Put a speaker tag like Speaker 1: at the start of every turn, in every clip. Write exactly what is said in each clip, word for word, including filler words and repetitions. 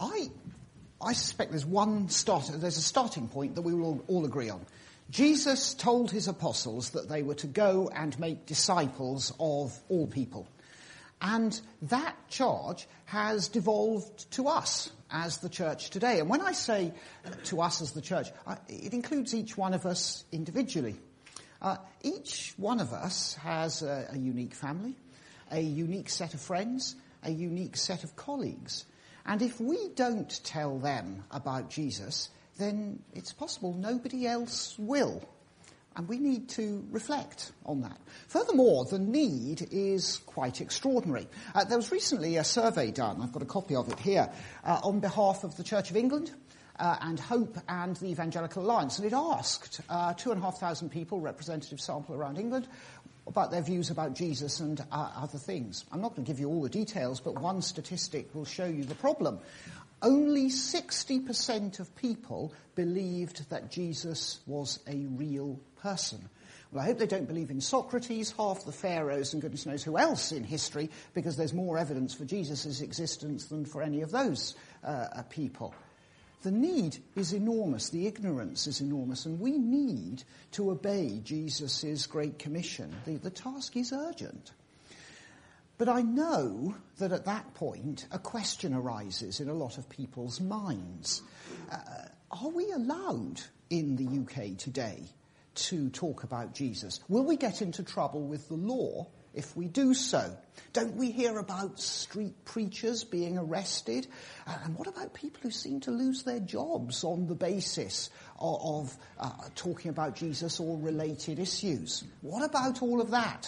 Speaker 1: I I suspect there's one start, there's a starting point that we will all, all agree on. Jesus told his apostles that they were to go and make disciples of all people. And that charge has devolved to us as the church today. And when I say to us as the church, I, it includes each one of us individually. Uh, each one of us has a, a unique family, a unique set of friends, a unique set of colleagues. And if we don't tell them about Jesus, then it's possible nobody else will. And we need to reflect on that. Furthermore, the need is quite extraordinary. Uh, there was recently a survey done, I've got a copy of it here, uh, on behalf of the Church of England uh, and Hope and the Evangelical Alliance. And it asked uh, two and a half thousand people, representative sample around England, about their views about Jesus and uh, other things. I'm not going to give you all the details, but one statistic will show you the problem. Only sixty percent of people believed that Jesus was a real person. Well, I hope they don't believe in Socrates, half the pharaohs, and goodness knows who else in history, because there's more evidence for Jesus' existence than for any of those uh, people. The need is enormous, the ignorance is enormous, and we need to obey Jesus' Great Commission. The, the task is urgent. But I know that at that point a question arises in a lot of people's minds. Uh, are we allowed in the U K today to talk about Jesus? Will we get into trouble with the law if we do so? Don't we hear about street preachers being arrested? Uh, and what about people who seem to lose their jobs on the basis of, of uh, talking about Jesus or related issues? What about all of that?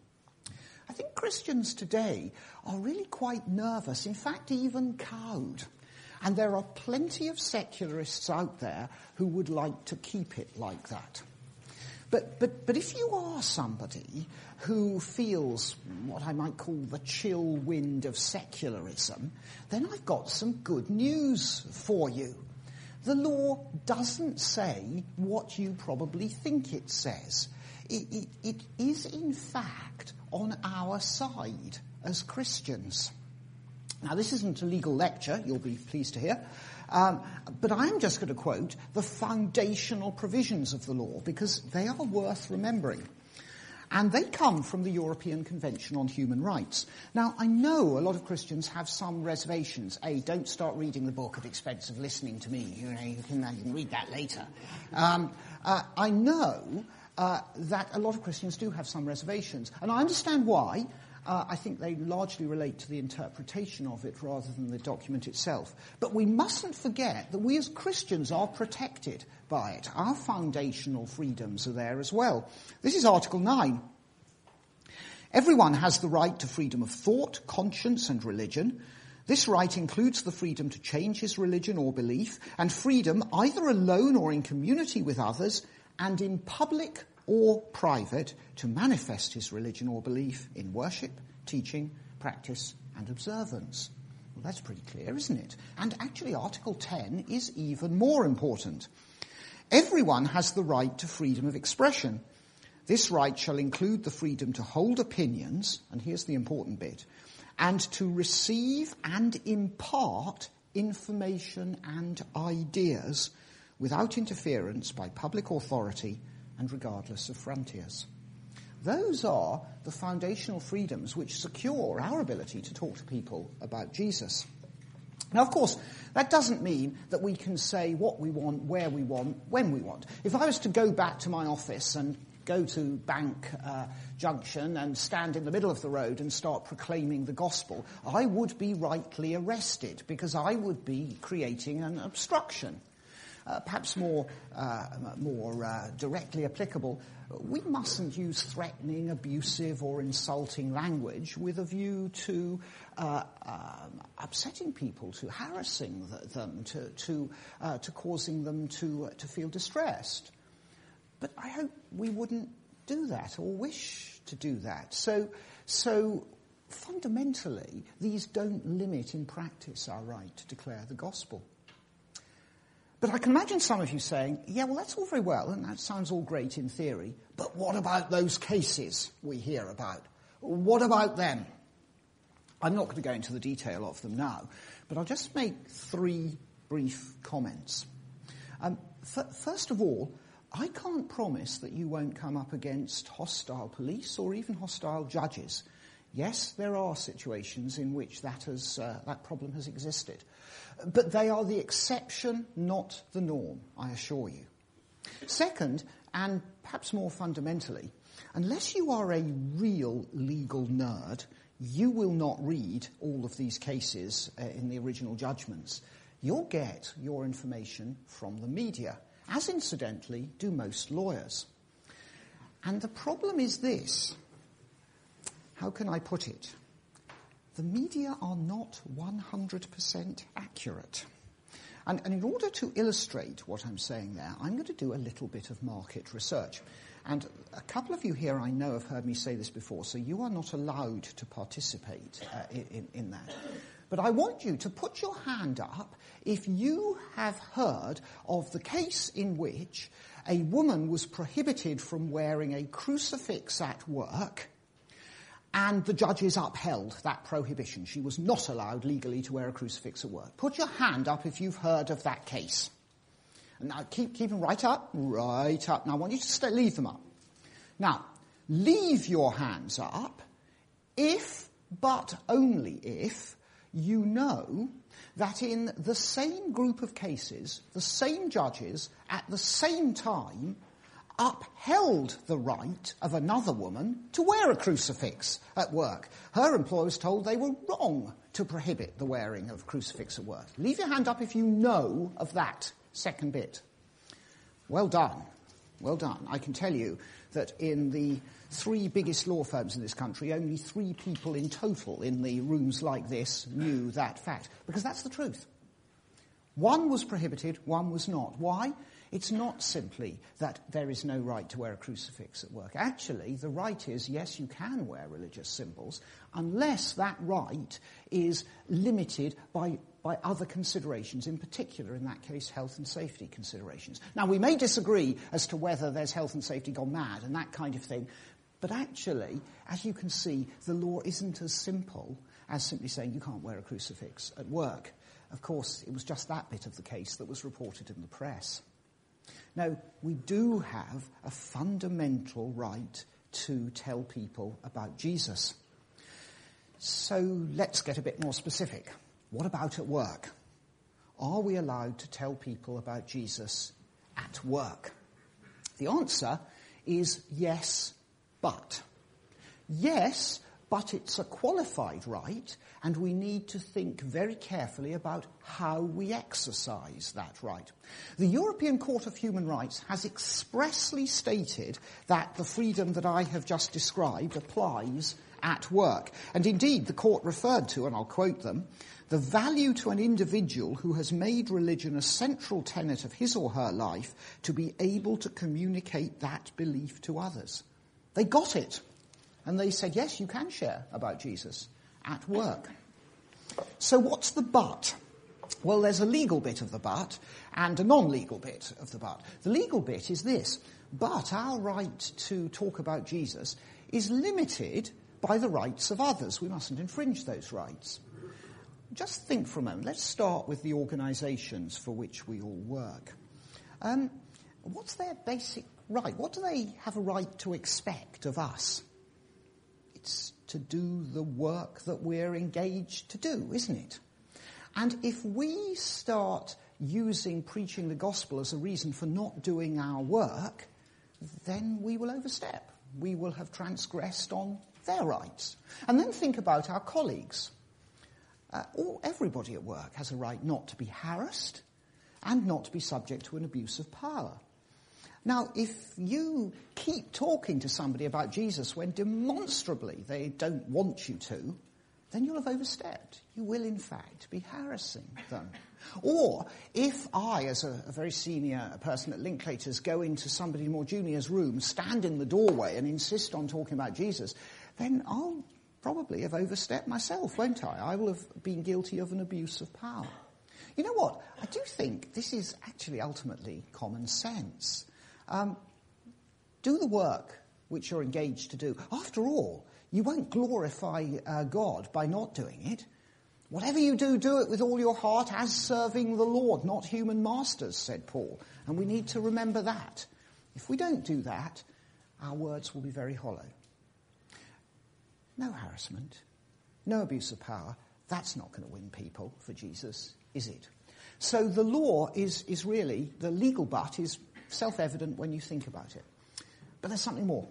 Speaker 1: I think Christians today are really quite nervous, in fact even cowed. And there are plenty of secularists out there who would like to keep it like that. But, but, but if you are somebody who feels what I might call the chill wind of secularism, then I've got some good news for you. The law doesn't say what you probably think it says. It, it, it is, in fact, on our side as Christians. Now, this isn't a legal lecture, you'll be pleased to hear, um, but I'm just going to quote the foundational provisions of the law because they are worth remembering. And they come from the European Convention on Human Rights. Now, I know a lot of Christians have some reservations. A, don't start reading the book at expense of listening to me. You know, you can, you can read that later. Um, uh, I know uh, that a lot of Christians do have some reservations. And I understand why. Uh, I think they largely relate to the interpretation of it rather than the document itself. But we mustn't forget that we as Christians are protected by it. Our foundational freedoms are there as well. This is Article nine. Everyone has the right to freedom of thought, conscience and religion. This right includes the freedom to change his religion or belief, and freedom either alone or in community with others, and in public or private, to manifest his religion or belief in worship, teaching, practice, and observance. Well, that's pretty clear, isn't it? And actually, Article ten is even more important. Everyone has the right to freedom of expression. This right shall include the freedom to hold opinions, and here's the important bit, and to receive and impart information and ideas without interference by public authority and regardless of frontiers. Those are the foundational freedoms which secure our ability to talk to people about Jesus. Now, of course, that doesn't mean that we can say what we want, where we want, when we want. If I was to go back to my office and go to Bank uh, Junction and stand in the middle of the road and start proclaiming the gospel, I would be rightly arrested because I would be creating an obstruction. Uh, perhaps more uh, more uh, directly applicable, we mustn't use threatening, abusive or insulting language with a view to uh, um, upsetting people, to harassing them, to to, uh, to causing them to, uh, to feel distressed. But I hope we wouldn't do that or wish to do that. So, so fundamentally, these don't limit in practice our right to declare the gospel. But I can imagine some of you saying, yeah, well, that's all very well, and that sounds all great in theory, but what about those cases we hear about? What about them? I'm not going to go into the detail of them now, but I'll just make three brief comments. Um, f- first of all, I can't promise that you won't come up against hostile police or even hostile judges. Yes, there are situations in which that has, uh, that problem has existed. But they are the exception, not the norm, I assure you. Second, and perhaps more fundamentally, unless you are a real legal nerd, you will not read all of these cases uh, in the original judgments. You'll get your information from the media, as incidentally do most lawyers. And the problem is this. How can I put it? The media are not one hundred percent accurate. And, and in order to illustrate what I'm saying there, I'm going to do a little bit of market research. And a couple of you here I know have heard me say this before, so you are not allowed to participate uh, in, in that. But I want you to put your hand up if you have heard of the case in which a woman was prohibited from wearing a crucifix at work, and the judges upheld that prohibition. She was not allowed legally to wear a crucifix at work. Put your hand up if you've heard of that case. And now keep, keep them right up, right up. Now I want you to stay, leave them up. Now, leave your hands up if, but only if, you know that in the same group of cases, the same judges at the same time upheld the right of another woman to wear a crucifix at work. Her employer was told they were wrong to prohibit the wearing of crucifix at work. Leave your hand up if you know of that second bit. Well done. Well done. I can tell you that in the three biggest law firms in this country, only three people in total in the rooms like this knew that fact. Because that's the truth. One was prohibited, one was not. Why? It's not simply that there is no right to wear a crucifix at work. Actually, the right is, yes, you can wear religious symbols, unless that right is limited by, by other considerations, in particular, in that case, health and safety considerations. Now, we may disagree as to whether there's health and safety gone mad and that kind of thing, but actually, as you can see, the law isn't as simple as simply saying you can't wear a crucifix at work. Of course, it was just that bit of the case that was reported in the press. Now, we do have a fundamental right to tell people about Jesus. So let's get a bit more specific. What about at work? Are we allowed to tell people about Jesus at work? The answer is yes, but. Yes, but it's a qualified right, and we need to think very carefully about how we exercise that right. The European Court of Human Rights has expressly stated that the freedom that I have just described applies at work. And indeed, the court referred to, and I'll quote them, the value to an individual who has made religion a central tenet of his or her life to be able to communicate that belief to others. They got it. And they said, yes, you can share about Jesus at work. So what's the but? Well, there's a legal bit of the but and a non-legal bit of the but. The legal bit is this. But our right to talk about Jesus is limited by the rights of others. We mustn't infringe those rights. Just think for a moment. Let's start with the organisations for which we all work. Um, what's their basic right? What do they have a right to expect of us? It's to do the work that we're engaged to do, isn't it? And if we start using preaching the gospel as a reason for not doing our work, then we will overstep. We will have transgressed on their rights. And then think about our colleagues. Uh, all, everybody at work has a right not to be harassed and not to be subject to an abuse of power. Now, if you keep talking to somebody about Jesus when demonstrably they don't want you to, then you'll have overstepped. You will, in fact, be harassing them. Or if I, as a, a very senior person at Linklaters, go into somebody more junior's room, stand in the doorway and insist on talking about Jesus, then I'll probably have overstepped myself, won't I? I will have been guilty of an abuse of power. You know what? I do think this is actually ultimately common sense. Um, do the work which you're engaged to do. After all, You won't glorify uh, God by not doing it. Whatever you do, do it with all your heart as serving the Lord, not human masters, said Paul. And we need to remember that. If we don't do that, our words will be very hollow. No harassment, no abuse of power. That's not going to win people for Jesus, is it? So the law is, is really, the legal but is self-evident when you think about it. But there's something more.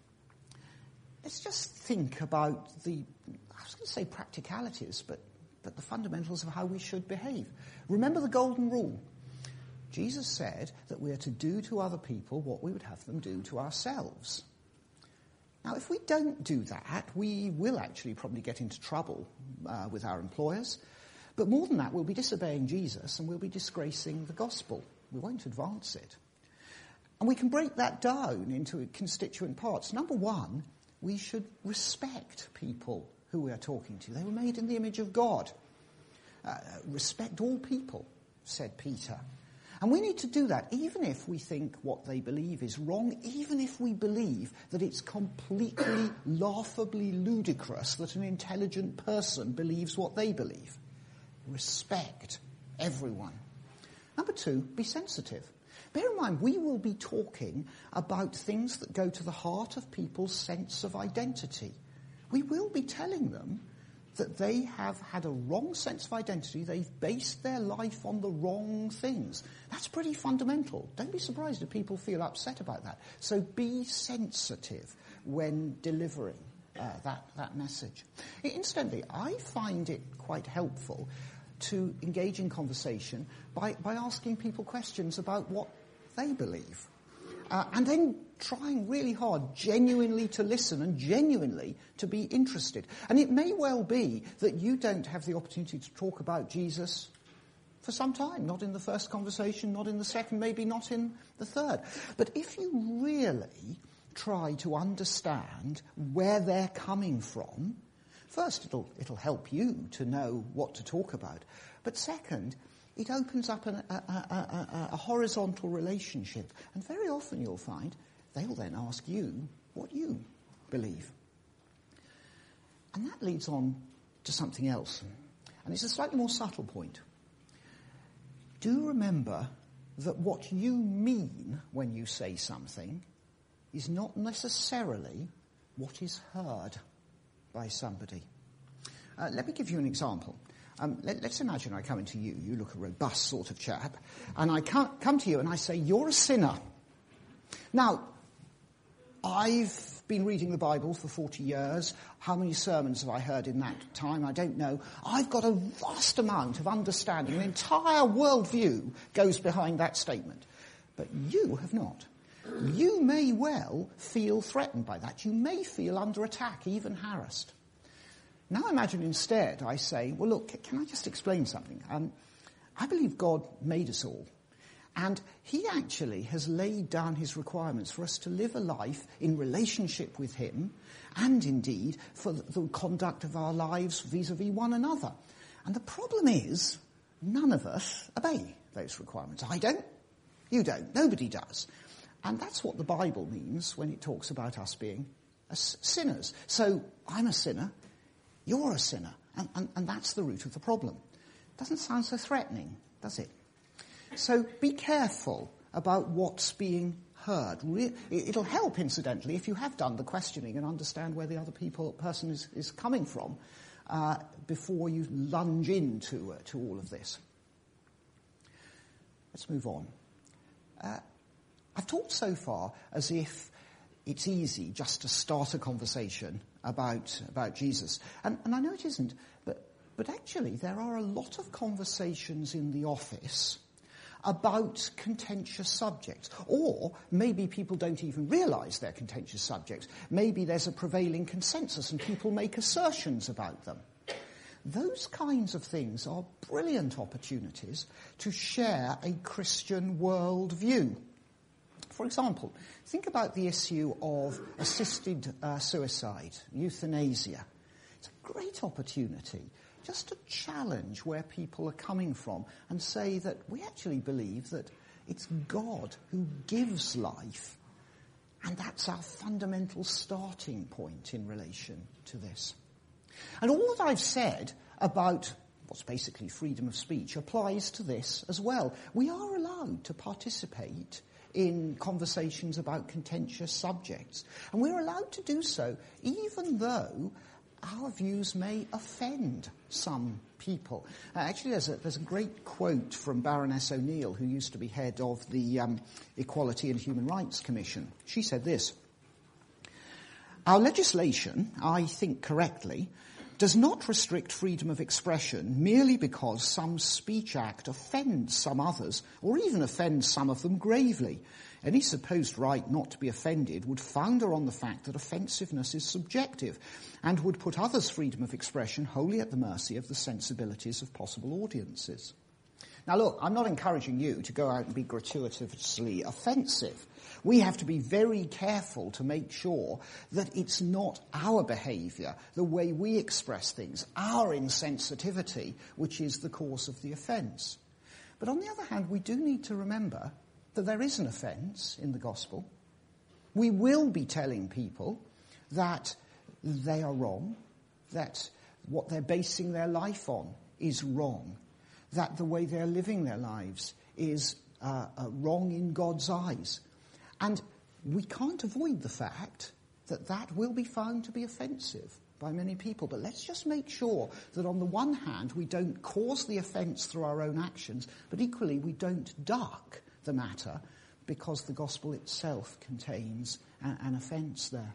Speaker 1: Let's just think about the, I was going to say practicalities, but, but the fundamentals of how we should behave. Remember the golden rule. Jesus said that we are to do to other people what we would have them do to ourselves. Now, if we don't do that, we will actually probably get into trouble uh, with our employers. But more than that, we'll be disobeying Jesus and we'll be disgracing the gospel. We won't advance it. And we can break that down into constituent parts. Number one, we should respect people who we are talking to. They were made in the image of God. Uh, respect all people, said Peter. And we need to do that even if we think what they believe is wrong, even if we believe that it's completely laughably ludicrous that an intelligent person believes what they believe. Respect everyone. Number two, be sensitive. Bear in mind, we will be talking about things that go to the heart of people's sense of identity. We will be telling them that they have had a wrong sense of identity. They've based their life on the wrong things. That's pretty fundamental. Don't be surprised if people feel upset about that. So be sensitive when delivering uh, that, that message. Incidentally, I find it quite helpful to engage in conversation by, by asking people questions about what they believe. Uh, and then trying really hard genuinely to listen and genuinely to be interested. And it may well be that you don't have the opportunity to talk about Jesus for some time, not in the first conversation, not in the second, maybe not in the third. But if you really try to understand where they're coming from, first it'll, it'll help you to know what to talk about. But second, it opens up an, a, a, a, a horizontal relationship. And very often you'll find they'll then ask you what you believe. And that leads on to something else. And it's a slightly more subtle point. Do remember that what you mean when you say something is not necessarily what is heard by somebody. Uh, let me give you an example. Um, let, let's imagine I come into you. You look a robust sort of chap. And I come, come to you and I say, you're a sinner. Now, I've been reading the Bible for forty years. How many sermons have I heard in that time? I don't know. I've got a vast amount of understanding. An entire worldview goes behind that statement. But you have not. You may well feel threatened by that. You may feel under attack, even harassed. Now imagine instead I say, well, look, can I just explain something? Um, I believe God made us all. And he actually has laid down his requirements for us to live a life in relationship with him and indeed for the conduct of our lives vis-a-vis one another. And the problem is none of us obey those requirements. I don't. You don't. Nobody does. And that's what the Bible means when it talks about us being sinners. So I'm a sinner. You're a sinner, and, and, and that's the root of the problem. Doesn't sound so threatening, does it? So be careful about what's being heard. Re- it'll help, incidentally, if you have done the questioning and understand where the other people, person is, is coming from uh, before you lunge into uh, to all of this. Let's move on. Uh, I've talked so far as if it's easy just to start a conversation about about Jesus. And, and I know it isn't, but, but actually there are a lot of conversations in the office about contentious subjects. Or maybe people don't even realise they're contentious subjects. Maybe there's a prevailing consensus and people make assertions about them. Those kinds of things are brilliant opportunities to share a Christian worldview. For example, think about the issue of assisted uh, suicide, euthanasia. It's a great opportunity just to challenge where people are coming from and say that we actually believe that it's God who gives life And that's our fundamental starting point in relation to this. And all that I've said about what's basically freedom of speech applies to this as well. We are allowed to participate in conversations about contentious subjects. And we're allowed to do so even though our views may offend some people. Uh, actually, there's a, there's a great quote from Baroness O'Neill, who used to be head of the um, Equality and Human Rights Commission. She said this: "Our legislation, I think correctly, does not restrict freedom of expression merely because some speech act offends some others, or even offends some of them gravely. Any supposed right not to be offended would founder on the fact that offensiveness is subjective and would put others' freedom of expression wholly at the mercy of the sensibilities of possible audiences." Now look, I'm not encouraging you to go out and be gratuitously offensive. We have to be very careful to make sure that it's not our behaviour, the way we express things, our insensitivity, which is the cause of the offence. But on the other hand, we do need to remember that there is an offence in the gospel. We will be telling people that they are wrong, that what they're basing their life on is wrong, that the way they're living their lives is uh, uh, wrong in God's eyes. And we can't avoid the fact that that will be found to be offensive by many people. But let's just make sure that on the one hand we don't cause the offence through our own actions, but equally we don't duck the matter because the gospel itself contains a, an offence there.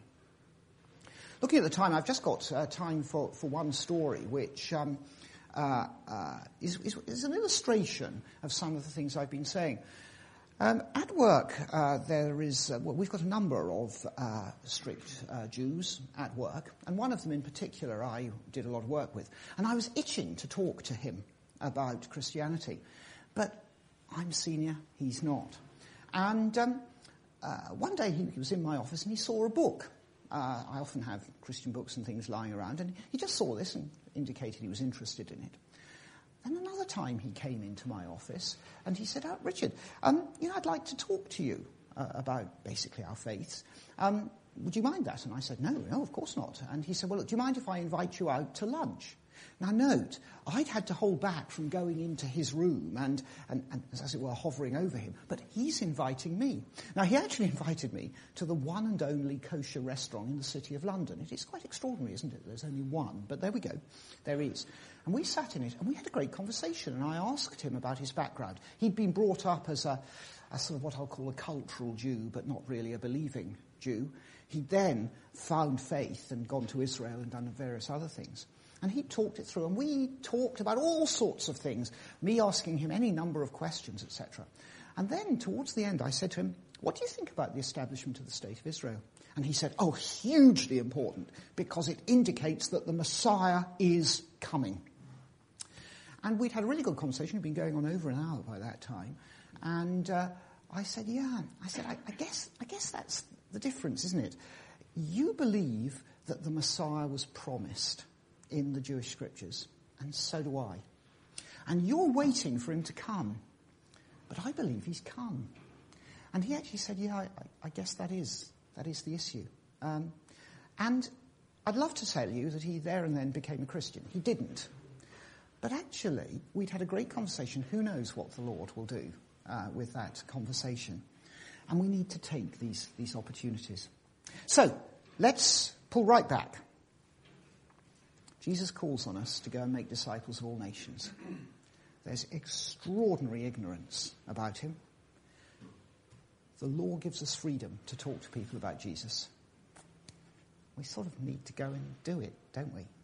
Speaker 1: Looking at the time, I've just got uh, time for, for one story which um, uh, uh, is, is, is an illustration of some of the things I've been saying. Um, at work, uh, there is, uh, well, we've got a number of uh, strict uh, Jews at work, and one of them in particular I did a lot of work with. And I was itching to talk to him about Christianity. But I'm senior, he's not. And um, uh, one day he, he was in my office and he saw a book. Uh, I often have Christian books and things lying around, and he just saw this and indicated he was interested in it. Then another time he came into my office and he said, oh, Richard, um, you know, I'd like to talk to you uh, about basically our faiths. Um, would you mind that? And I said, no, no, of course not. And he said, well, look, do you mind if I invite you out to lunch? Now note, I'd had to hold back from going into his room and, and, and, as it were, hovering over him. But he's inviting me. Now, he actually invited me to the one and only kosher restaurant in the city of London. It is quite extraordinary, isn't it? There's only one. But there we go. There is. And we sat in it, and we had a great conversation. And I asked him about his background. He'd been brought up as a, a sort of what I'll call a cultural Jew, but not really a believing Jew. He then found faith and gone to Israel and done various other things. And he talked it through, and we talked about all sorts of things, me asking him any number of questions, et cetera. And then, towards the end, I said to him, what do you think about the establishment of the State of Israel? And he said, oh, hugely important, because it indicates that the Messiah is coming. And we'd had a really good conversation. It'd been going on over an hour by that time. And uh, I said, yeah. I said, I, I guess I guess that's the difference, isn't it? You believe that the Messiah was promised in the Jewish scriptures, and so do I. And you're waiting for him to come. But I believe he's come. And he actually said, yeah, I, I guess that is that is the issue. Um, and I'd love to tell you that he there and then became a Christian. He didn't. But actually, we'd had a great conversation. Who knows what the Lord will do uh, with that conversation. And we need to take these, these opportunities. So, let's pull right back. Jesus calls on us to go and make disciples of all nations. There's extraordinary ignorance about him. The law gives us freedom to talk to people about Jesus. We sort of need to go and do it, don't we?